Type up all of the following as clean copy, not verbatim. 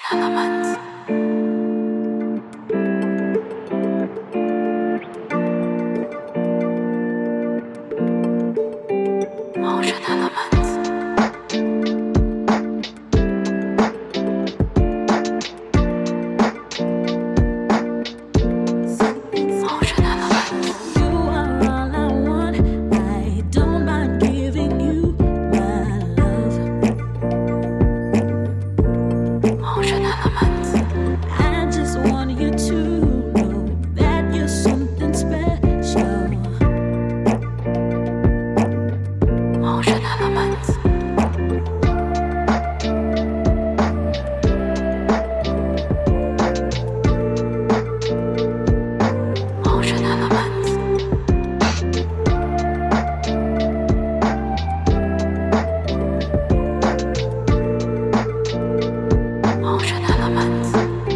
Elements. Motion elements. Motion elements. You are all I want. I don't mind giving you my love. Motion elements. I just want you to know that you're something special. Motion elements. Motion elements. Motion elements.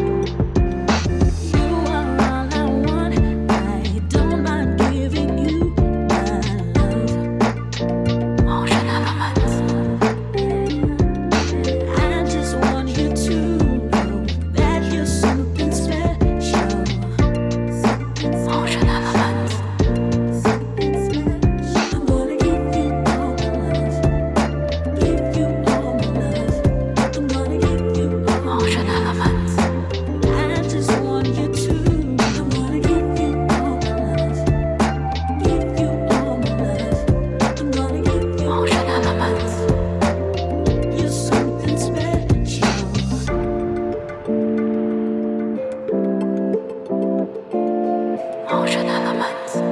You are all I want. I don't mind giving you my love. Motion elements. I just want you to know that you're something special. Motion elements. I'm gonna give you all my love. Give you all my love. I'm gonna give you all my Motion elements. I just want you to. I'm gonna give you all my love. Give you all my love. I'm gonna give you Motion elements. you're something special. Motion elements.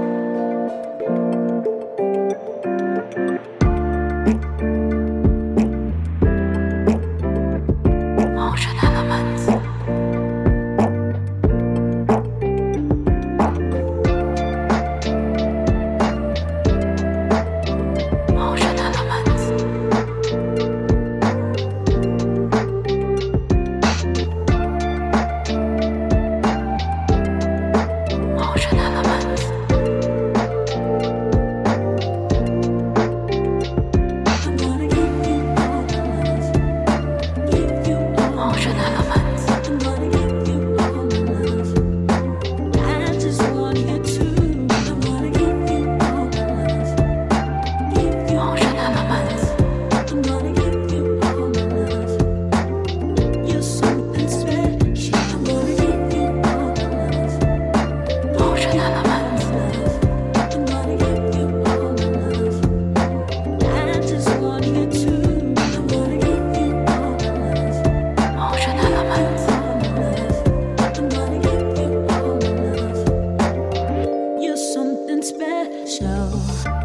Motion elements. Motion elements. Motion elements. I'm gonna give you all my love. Give you all my Motion elements. I'm gonna give you all my love. I just want you to. I'm gonna give you all my love. Give you Motion elements. I'm gonna give you all my love. You're something special. I'm gonna give you all my love. Motion elements. I'm gonna give you all my love. I just want you to. I'm gonna give you all my love. Motion elements. I'm gonna give you all my love. You're something special.